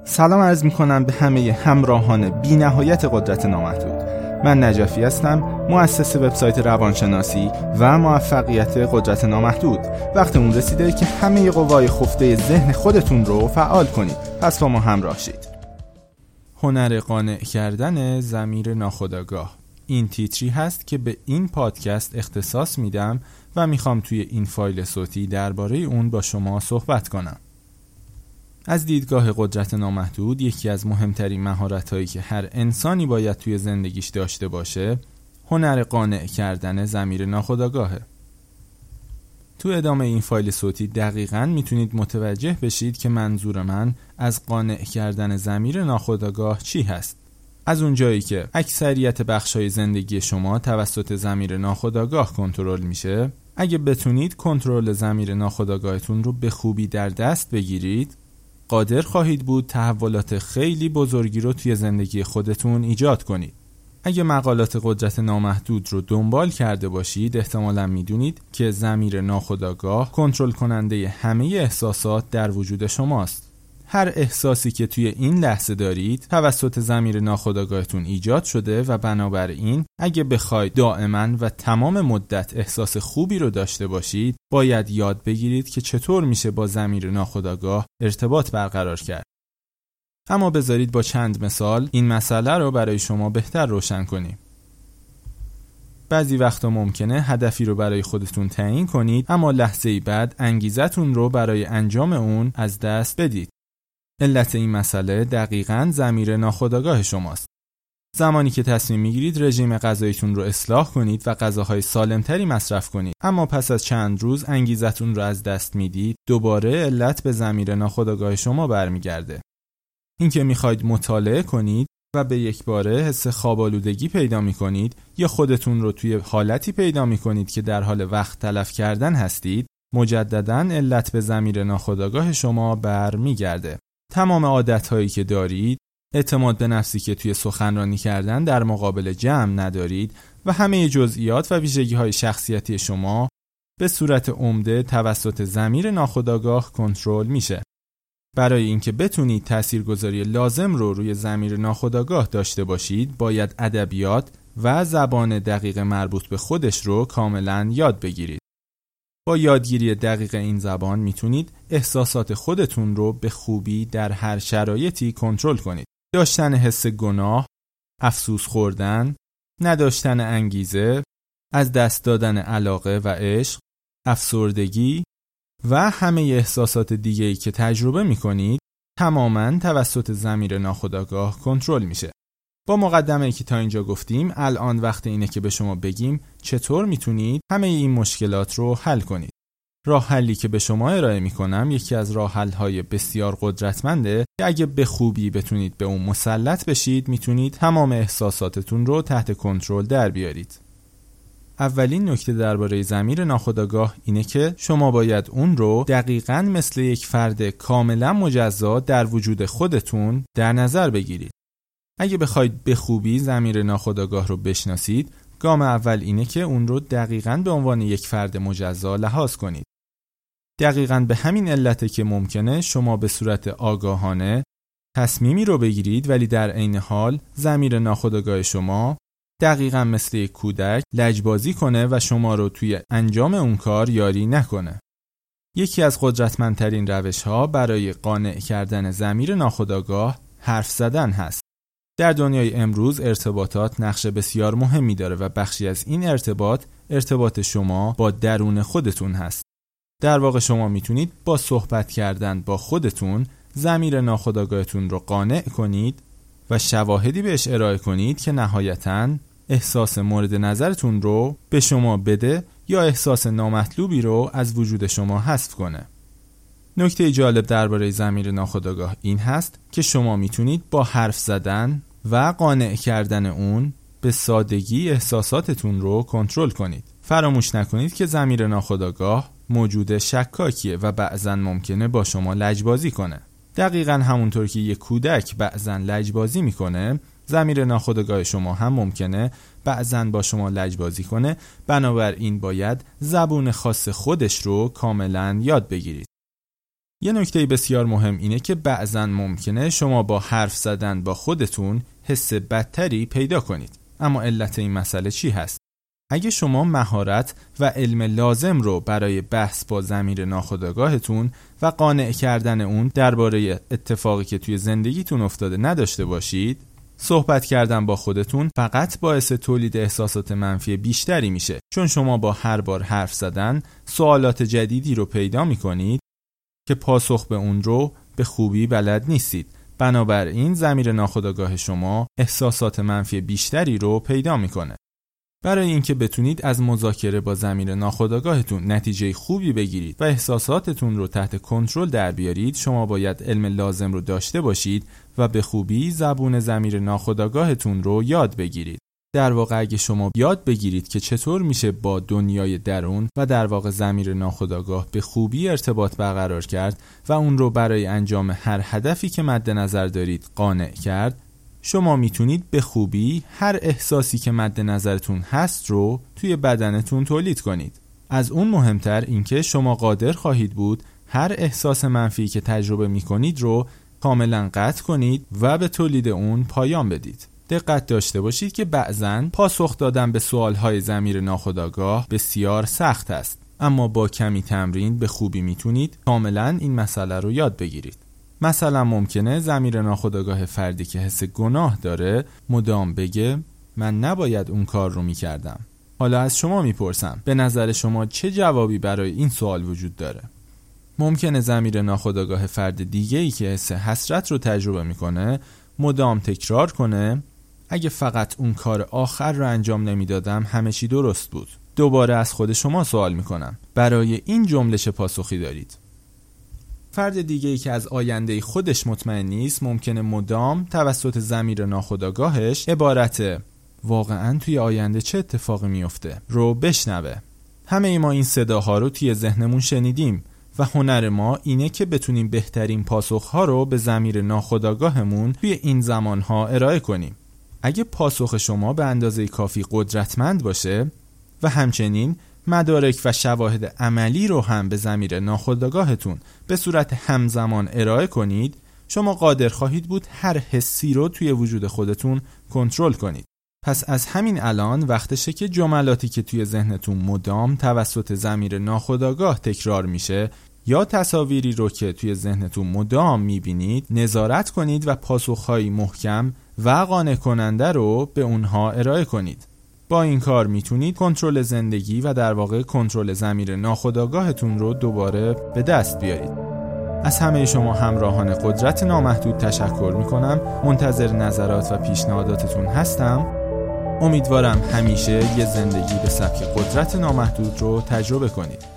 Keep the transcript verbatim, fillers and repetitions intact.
سلام عرض میکنم به همه همراهان بی نهایت قدرت نامحدود. من نجفی هستم، مؤسس وبسایت روانشناسی و موفقیت قدرت نامحدود. وقت اون رسیده که همه قوای خفته ذهن خودتون رو فعال کنید. پس با ما همراه شید. هنر قانع کردن ضمیر ناخودآگاه، این تیتری هست که به این پادکست اختصاص میدم و میخوام توی این فایل صوتی درباره اون با شما صحبت کنم. از دیدگاه قدرت نامحدود، یکی از مهمترین مهارت‌هایی که هر انسانی باید توی زندگیش داشته باشه، هنر قانع کردن ضمیر ناخودآگاهه. تو ادامه این فایل صوتی دقیقاً میتونید متوجه بشید که منظور من از قانع کردن ضمیر ناخودآگاه چی هست. از اون جایی که اکثریت بخش‌های زندگی شما توسط ضمیر ناخودآگاه کنترل میشه، اگه بتونید کنترل ضمیر ناخودآگاهتون رو به خوبی در دست بگیرید، قادر خواهید بود تحولات خیلی بزرگی رو توی زندگی خودتون ایجاد کنید. اگه مقالات قدرت نامحدود رو دنبال کرده باشید، احتمالاً میدونید که ضمیر ناخودآگاه کنترل کننده همه احساسات در وجود شماست. هر احساسی که توی این لحظه دارید توسط ضمیر ناخودآگاهتون ایجاد شده و بنابراین اگه بخواید دائما و تمام مدت احساس خوبی رو داشته باشید، باید یاد بگیرید که چطور میشه با ضمیر ناخودآگاه ارتباط برقرار کرد. اما بذارید با چند مثال این مسئله رو برای شما بهتر روشن کنیم. بعضی وقتا ممکنه هدفی رو برای خودتون تعیین کنید، اما لحظه‌ای بعد انگیزتون رو برای انجام اون از دست بدید. علت این مسئله دقیقاً ضمیر ناخودآگاه شماست. زمانی که تصمیم میگیرید رژیم غذاییتون رو اصلاح کنید و غذاهای سالمتری مصرف کنید، اما پس از چند روز انگیزتون رو از دست میدید، دوباره علت به ضمیر ناخودآگاه شما برمیگرده. اینکه میخواید مطالعه کنید و به یک باره حس خواب‌آلودگی پیدا میکنید یا خودتون رو توی حالتی پیدا میکنید که در حال وقت تلف کردن هستید، مجدداً علت به ضمیر ناخودآگاه شما برمیگرده. تمام عادت‌هایی که دارید، اعتماد به نفسی که توی سخنرانی کردن در مقابل جمع ندارید و همه جزئیات و ویژگی‌های شخصیتی شما به صورت عمده توسط ضمیر ناخودآگاه کنترل میشه. برای اینکه بتونید تاثیرگذاری لازم رو روی ضمیر ناخودآگاه داشته باشید، باید ادبیات و زبان دقیق مربوط به خودش رو کاملاً یاد بگیرید. با یادگیری دقیق این زبان میتونید احساسات خودتون رو به خوبی در هر شرایطی کنترل کنید. داشتن حس گناه، افسوس خوردن، نداشتن انگیزه، از دست دادن علاقه و عشق، افسردگی و همه احساسات دیگه‌ای که تجربه میکنید تماماً توسط ضمیر ناخودآگاه کنترل میشه. با مقدمه‌ای که تا اینجا گفتیم، الان وقت اینه که به شما بگیم چطور میتونید همه این مشکلات رو حل کنید. راه حلی که به شما ارائه میکنم یکی از راه حل‌های بسیار قدرتمنده که اگه به خوبی بتونید به اون مسلط بشید، میتونید تمام احساساتتون رو تحت کنترل در بیارید. اولین نکته درباره ضمیر ناخودآگاه اینه که شما باید اون رو دقیقاً مثل یک فرد کاملا مجزا در وجود خودتون در نظر بگیرید. اگه بخواید به خوبی ضمیر ناخودآگاه رو بشناسید، گام اول اینه که اون رو دقیقاً به عنوان یک فرد مجزا لحاظ کنید. دقیقاً به همین علته که ممکنه شما به صورت آگاهانه تصمیمی رو بگیرید، ولی در عین حال ضمیر ناخودآگاه شما دقیقاً مثل یک کودک لجبازی کنه و شما رو توی انجام اون کار یاری نکنه. یکی از قدرتمندترین روش‌ها برای قانع کردن ضمیر ناخودآگاه حرف زدن هست. در دنیای امروز ارتباطات نقش بسیار مهمی داره و بخشی از این ارتباط ارتباط شما با درون خودتون هست. در واقع شما میتونید با صحبت کردن با خودتون ضمیر ناخودآگاهتون رو قانع کنید و شواهدی بهش ارائه کنید که نهایتاً احساس مورد نظرتون رو به شما بده یا احساس نامطلوبی رو از وجود شما حذف کنه. نکته جالب درباره ضمیر ناخودآگاه این هست که شما میتونید با حرف زدن و قانع کردن اون به سادگی احساساتتون رو کنترل کنید. فراموش نکنید که ضمیر ناخودآگاه موجود شکاکیه و بعضن ممکنه با شما لجبازی کنه. دقیقاً همونطور که یک کودک بعضن لجبازی میکنه، ضمیر ناخودآگاه شما هم ممکنه بعضن با شما لجبازی کنه. بنابراین باید زبون خاص خودش رو کاملاً یاد بگیرید. یه نکته بسیار مهم اینه که بعضن ممکنه شما با حرف زدن با خودتون حس بدتری پیدا کنید. اما علت این مسئله چی هست؟ اگه شما مهارت و علم لازم رو برای بحث با ضمیر ناخودآگاهتون و قانع کردن اون درباره اتفاقی که توی زندگیتون افتاده نداشته باشید، صحبت کردن با خودتون فقط باعث تولید احساسات منفی بیشتری میشه، چون شما با هر بار حرف زدن سوالات جدیدی رو پیدا میکنید که پاسخ به اون رو به خوبی بلد نیستید. بنابراین ضمیر ناخودآگاه شما احساسات منفی بیشتری رو پیدا میکنه. برای اینکه بتونید از مذاکره با ضمیر ناخودآگاهتون نتیجه خوبی بگیرید و احساساتتون رو تحت کنترل در بیارید، شما باید علم لازم رو داشته باشید و به خوبی زبون ضمیر ناخودآگاهتون رو یاد بگیرید. در واقع اگه شما یاد بگیرید که چطور میشه با دنیای درون و در واقع ضمیر ناخودآگاه به خوبی ارتباط برقرار کرد و اون رو برای انجام هر هدفی که مد نظر دارید قانع کرد، شما میتونید به خوبی هر احساسی که مد نظرتون هست رو توی بدنتون تولید کنید. از اون مهمتر اینکه شما قادر خواهید بود هر احساس منفی که تجربه میکنید رو کاملا قطع کنید و به تولید اون پایان بدید. دقت داشته باشید که بعضن پاسخ دادن به سوالهای ضمیر ناخودآگاه بسیار سخت است، اما با کمی تمرین به خوبی میتونید کاملا این مسئله رو یاد بگیرید. مثلا ممکنه ضمیر ناخودآگاه فردی که حس گناه داره مدام بگه من نباید اون کار رو میکردم. حالا از شما میپرسم، به نظر شما چه جوابی برای این سوال وجود داره؟ ممکنه ضمیر ناخودآگاه فرد دیگه‌ای که حس حسرت رو تجربه میکنه مدام تکرار کنه اگه فقط اون کار آخر رو انجام نمیدادم همه چی درست بود. دوباره از خود شما سوال میکنم، برای این جمله چه پاسخی دارید؟ فرد دیگه‌ای که از آینده خودش مطمئن نیست ممکنه مدام توسط ضمیر ناخودآگاهش عبارت واقعاً توی آینده چه اتفاقی میفته رو بشنوه. همه ای ما این صداها رو توی ذهنمون شنیدیم و هنر ما اینه که بتونیم بهترین پاسخها رو به ضمیر ناخودآگاهمون توی این زمانها ارائه کنیم. اگه پاسخ شما به اندازه کافی قدرتمند باشه و همچنین مدارک و شواهد عملی رو هم به ضمیر ناخودآگاهتون به صورت همزمان ارائه کنید، شما قادر خواهید بود هر حسی رو توی وجود خودتون کنترل کنید. پس از همین الان وقتشه که جملاتی که توی ذهنتون مدام توسط ضمیر ناخودآگاه تکرار میشه یا تصاویری رو که توی ذهنتون مدام میبینید نظارت کنید و پاسخهایی محکم و قانع کننده رو به اونها ارائه کنید. با این کار میتونید کنترل زندگی و در واقع کنترل ضمیر ناخودآگاهتون رو دوباره به دست بیارید. از همه شما همراهان قدرت نامحدود تشکر میکنم. منتظر نظرات و پیشنهاداتتون هستم. امیدوارم همیشه یه زندگی به سبک قدرت نامحدود رو تجربه کنید.